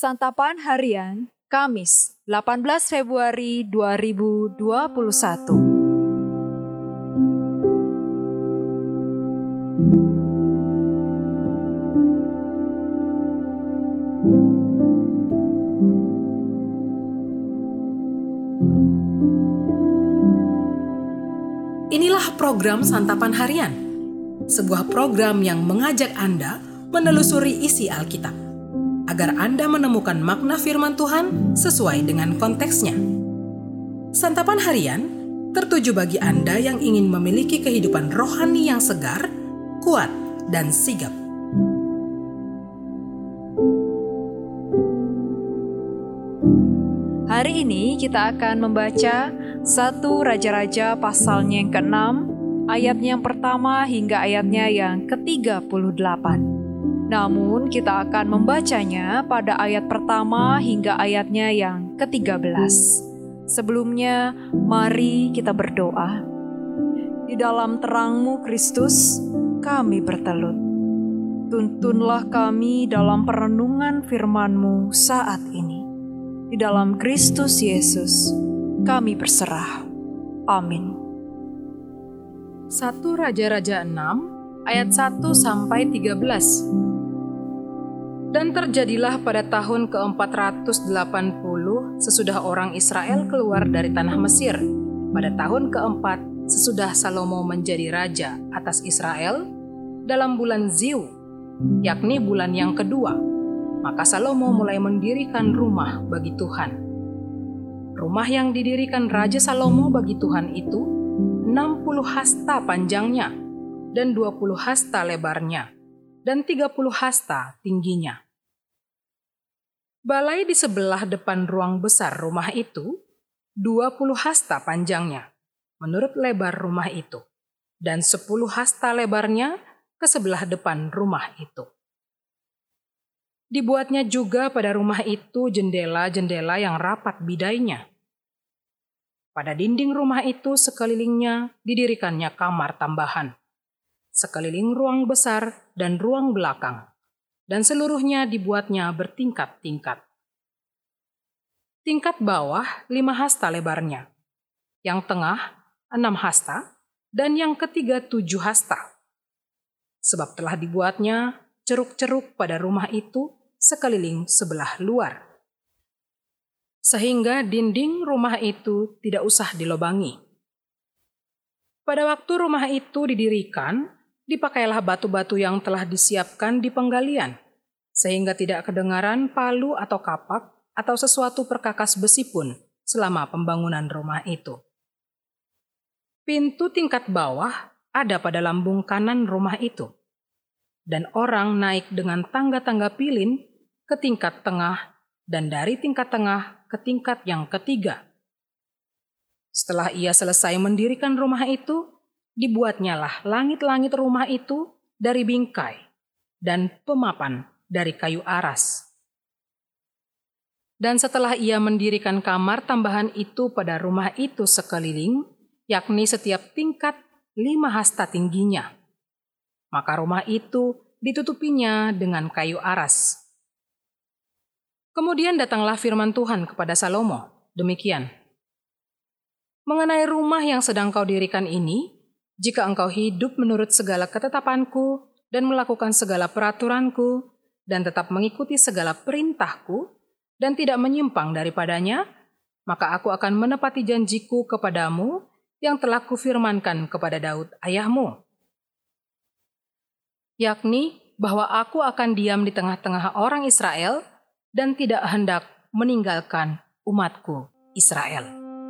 Santapan Harian, Kamis, 18 Februari 2021. Inilah program Santapan Harian, sebuah program yang mengajak Anda menelusuri isi Alkitab, agar Anda menemukan makna firman Tuhan sesuai dengan konteksnya. Santapan Harian tertuju bagi Anda yang ingin memiliki kehidupan rohani yang segar, kuat, dan sigap. Hari ini kita akan membaca 1 Raja-Raja pasalnya yang ke-6, ayatnya yang pertama hingga ayatnya yang ke-38. Namun kita akan membacanya pada ayat pertama hingga ayatnya yang ke-13. Sebelumnya, mari kita berdoa. Di dalam terang-Mu Kristus, kami bertelut. Tuntunlah kami dalam perenungan firman-Mu saat ini. Di dalam Kristus Yesus, kami berserah. Amin. 1 Raja-Raja 6 ayat 1 sampai 13. Dan terjadilah pada tahun ke-480 sesudah orang Israel keluar dari tanah Mesir, pada tahun ke-4 sesudah Salomo menjadi raja atas Israel, dalam bulan Ziu, yakni bulan yang kedua, maka Salomo mulai mendirikan rumah bagi Tuhan. Rumah yang didirikan Raja Salomo bagi Tuhan itu 60 hasta panjangnya dan 20 hasta lebarnya dan 30 hasta tingginya. Balai di sebelah depan ruang besar rumah itu 20 hasta panjangnya menurut lebar rumah itu, dan 10 hasta lebarnya ke sebelah depan rumah itu. Dibuatnya juga pada rumah itu jendela-jendela yang rapat bidainya. Pada dinding rumah itu sekelilingnya didirikannya kamar tambahan, sekeliling ruang besar dan ruang belakang, dan seluruhnya dibuatnya bertingkat-tingkat. Tingkat bawah 5 hasta lebarnya, yang tengah 6 hasta, dan yang ketiga 7 hasta. Sebab telah dibuatnya ceruk-ceruk pada rumah itu sekeliling sebelah luar, sehingga dinding rumah itu tidak usah dilobangi. Pada waktu rumah itu didirikan, dipakailah batu-batu yang telah disiapkan di penggalian, sehingga tidak kedengaran palu atau kapak atau sesuatu perkakas besi pun selama pembangunan rumah itu. Pintu tingkat bawah ada pada lambung kanan rumah itu, dan orang naik dengan tangga-tangga pilin ke tingkat tengah, dan dari tingkat tengah ke tingkat yang ketiga. Setelah ia selesai mendirikan rumah itu, dibuatnyalah langit-langit rumah itu dari bingkai, dan pemapan dari kayu aras. Dan setelah ia mendirikan kamar tambahan itu pada rumah itu sekeliling, yakni setiap tingkat 5 hasta tingginya, maka rumah itu ditutupinya dengan kayu aras. Kemudian datanglah firman Tuhan kepada Salomo, demikian. Mengenai rumah yang sedang kau dirikan ini, jika engkau hidup menurut segala ketetapanku dan melakukan segala peraturanku dan tetap mengikuti segala perintahku dan tidak menyimpang daripadanya, maka aku akan menepati janjiku kepadamu yang telah kufirmankan kepada Daud ayahmu, yakni bahwa aku akan diam di tengah-tengah orang Israel dan tidak hendak meninggalkan umatku Israel.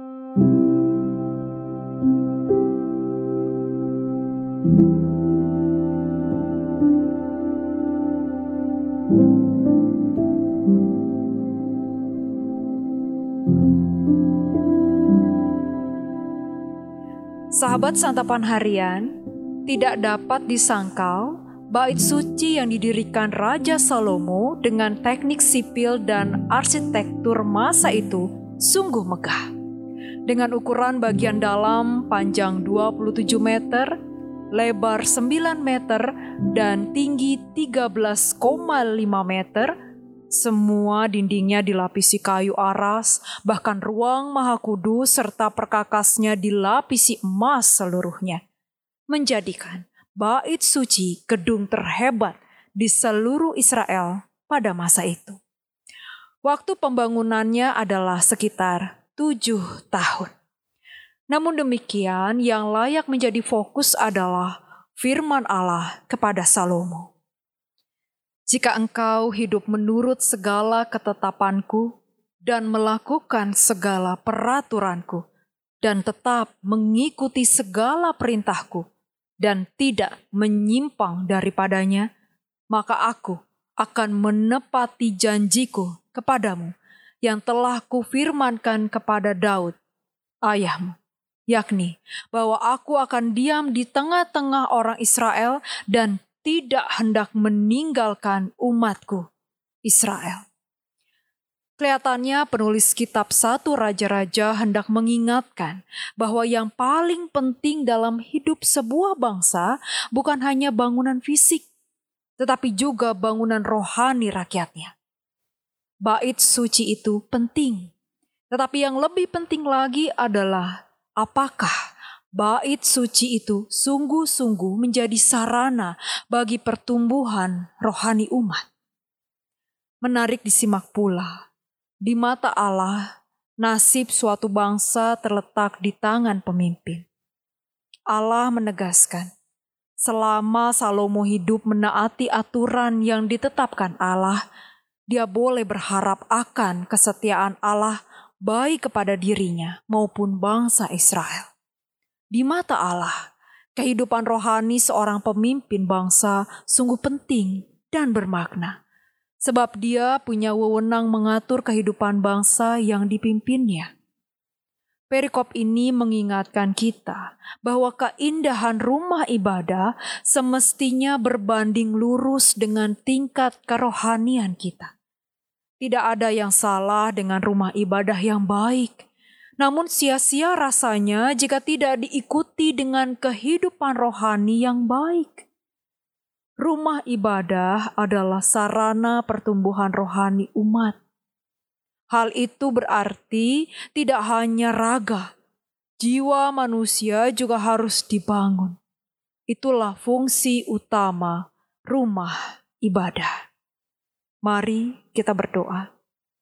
Sahabat Santapan Harian, tidak dapat disangkal bait suci yang didirikan Raja Salomo dengan teknik sipil dan arsitektur masa itu sungguh megah. Dengan ukuran bagian dalam panjang 27 meter, lebar 9 meter, dan tinggi 13,5 meter, Semua dindingnya dilapisi kayu aras, bahkan ruang maha kudus serta perkakasnya dilapisi emas seluruhnya, menjadikan bait suci gedung terhebat di seluruh Israel pada masa itu. Waktu pembangunannya adalah sekitar 7 tahun. Namun demikian, yang layak menjadi fokus adalah firman Allah kepada Salomo. Jika engkau hidup menurut segala ketetapanku dan melakukan segala peraturanku dan tetap mengikuti segala perintahku dan tidak menyimpang daripadanya, maka aku akan menepati janjiku kepadamu yang telah kufirmankan kepada Daud, ayahmu, yakni bahwa aku akan diam di tengah-tengah orang Israel dan tidak hendak meninggalkan umatku Israel. Kelihatannya penulis kitab 1 Raja-Raja hendak mengingatkan bahwa yang paling penting dalam hidup sebuah bangsa bukan hanya bangunan fisik, tetapi juga bangunan rohani rakyatnya. Bait suci itu penting, tetapi yang lebih penting lagi adalah apakah bait suci itu sungguh-sungguh menjadi sarana bagi pertumbuhan rohani umat. Menarik disimak pula, di mata Allah, nasib suatu bangsa terletak di tangan pemimpin. Allah menegaskan, selama Salomo hidup menaati aturan yang ditetapkan Allah, dia boleh berharap akan kesetiaan Allah baik kepada dirinya maupun bangsa Israel. Di mata Allah, kehidupan rohani seorang pemimpin bangsa sungguh penting dan bermakna, sebab dia punya wewenang mengatur kehidupan bangsa yang dipimpinnya. Perikop ini mengingatkan kita bahwa keindahan rumah ibadah semestinya berbanding lurus dengan tingkat kerohanian kita. Tidak ada yang salah dengan rumah ibadah yang baik, namun sia-sia rasanya jika tidak diikuti dengan kehidupan rohani yang baik. Rumah ibadah adalah sarana pertumbuhan rohani umat. Hal itu berarti tidak hanya raga, jiwa manusia juga harus dibangun. Itulah fungsi utama rumah ibadah. Mari kita berdoa.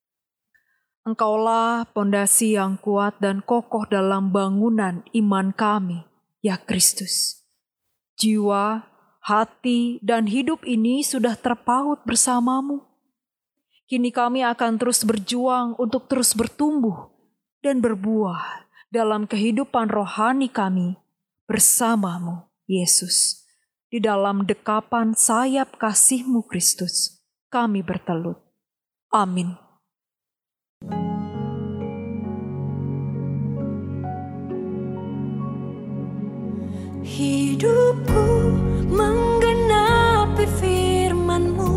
Engkaulah pondasi yang kuat dan kokoh dalam bangunan iman kami, ya Kristus. Jiwa, hati, dan hidup ini sudah terpaut bersamamu. Kini kami akan terus berjuang untuk terus bertumbuh dan berbuah dalam kehidupan rohani kami bersamamu, Yesus. Di dalam dekapan sayap kasih-Mu Kristus, kami bertelut. Amin. Hidupku menggenapi firman-Mu,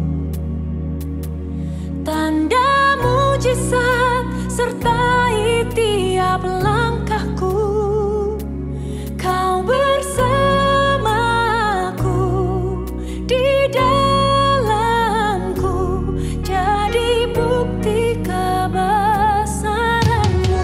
tanda mujizat sertai tiap langkahku. Kau bersamaku di dalamku, jadi bukti kebesaran-Mu.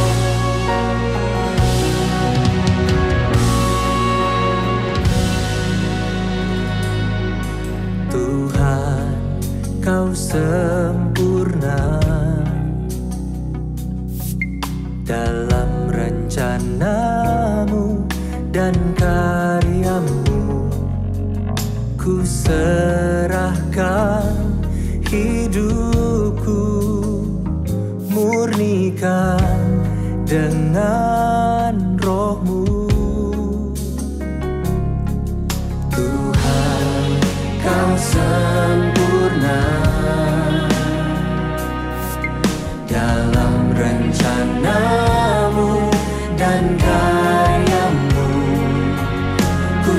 Tuhan, Kau sempurna dalam rencana-Mu dan karya-Mu. Ku serahkan hidupku, murnikan dengan Roh-Mu. Tuhan, Kau sempurna dalam rencana-Mu dan karya-Mu. Ku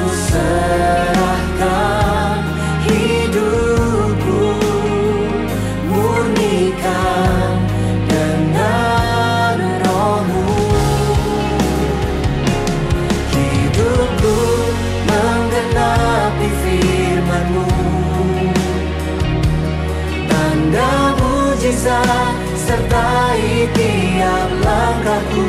serahkan hidupku, murnikan dengan Roh-Mu. mujizat sertai tiap langkahku.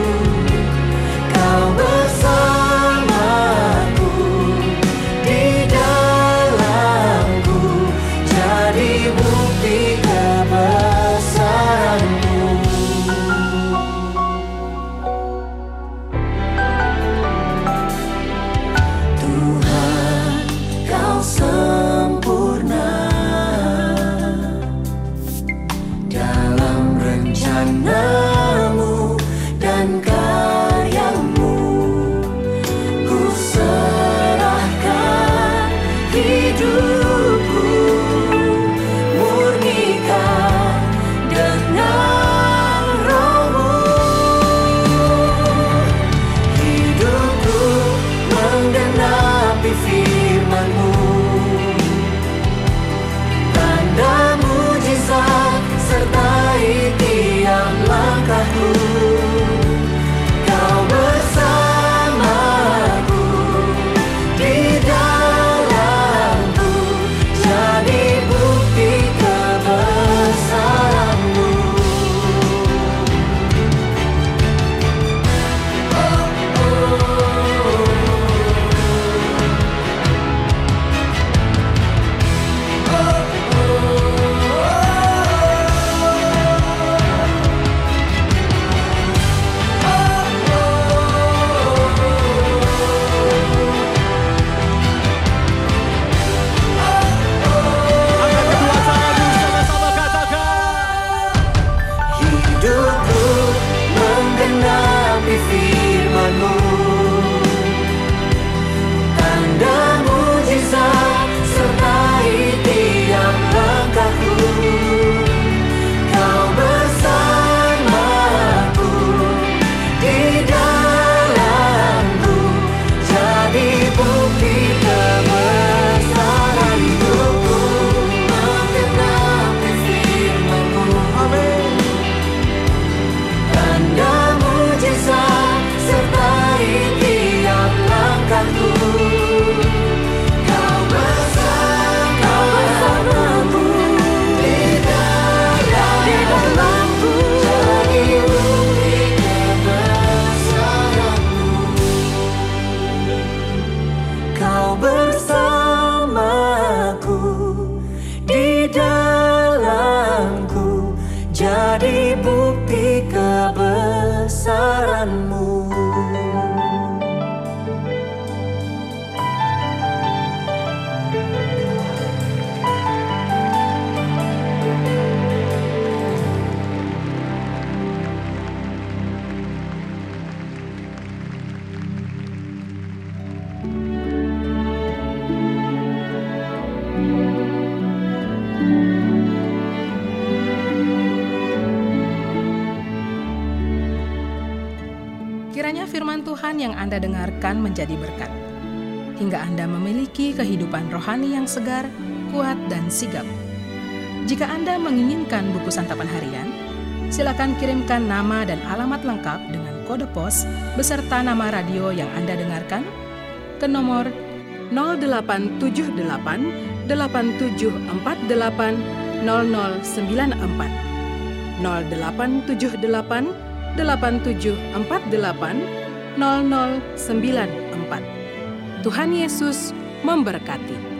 Kau bersamaku, di dalamku, jadi bukti kebesaran-Mu. Tuhan, Kau sempurna dalam rencana-Mu dan karya-Mu. Ku serahkan hidupku, murnikan dengan Roh-Mu. Hidupku menggenapi firman-Mu, tanda mujizat sertai tiap langkahku. Kau bersamaku, di dalamku, jadi bukti kebesaran-Mu. Hidupku menggenapi firman-Mu, tanda mujizat sertai tiap langkahku. Kau bersamaku, di dalamku, jadi bukti kebesaran-Mu. Menggenapi firman-Mu, amin. Tanda mujizat sertai tiap langkahku. Kau bersamaku, di dalamku, jadi bukti kebesaran-Mu. Kau bersamaku, di dalamku, jadi bukti kebesaran-Mu. Kiranya firman Tuhan yang Anda dengarkan menjadi berkat, hingga Anda memiliki kehidupan rohani yang segar, kuat, dan sigap. Jika Anda menginginkan buku santapan harian, silakan kirimkan nama dan alamat lengkap dengan kode pos beserta nama radio yang Anda dengarkan ke nomor 0878 8748 0094 0878 8748 0094. Tuhan Yesus memberkati.